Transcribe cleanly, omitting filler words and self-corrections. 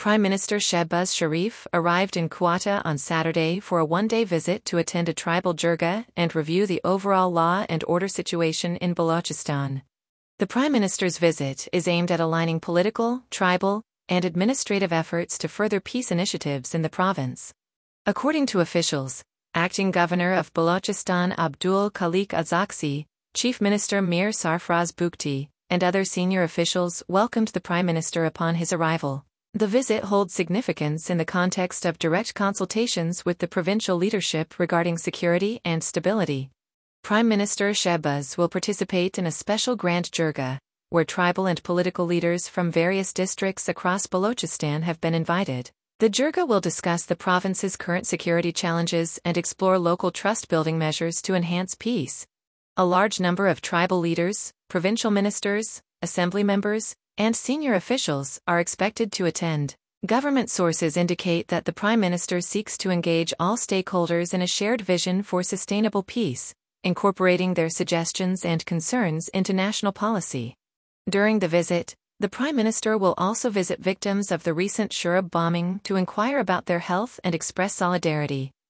Prime Minister Shehbaz Sharif arrived in Quetta on Saturday for a one-day visit to attend a tribal jirga and review the overall law and order situation in Balochistan. The Prime Minister's visit is aimed at aligning political, tribal, and administrative efforts to further peace initiatives in the province. According to officials, Acting Governor of Balochistan Abdul Khalik Azaqsi, Chief Minister Mir Sarfraz Bukti, and other senior officials welcomed the Prime Minister upon his arrival. The visit holds significance in the context of direct consultations with the provincial leadership regarding security and stability. Prime Minister Shehbaz will participate in a special Grand Jirga, where tribal and political leaders from various districts across Balochistan have been invited. The Jirga will discuss the province's current security challenges and explore local trust-building measures to enhance peace. A large number of tribal leaders, provincial ministers, assembly members, and senior officials are expected to attend. Government sources indicate that the Prime Minister seeks to engage all stakeholders in a shared vision for sustainable peace, incorporating their suggestions and concerns into national policy. During the visit, the Prime Minister will also visit victims of the recent Shurab bombing to inquire about their health and express solidarity.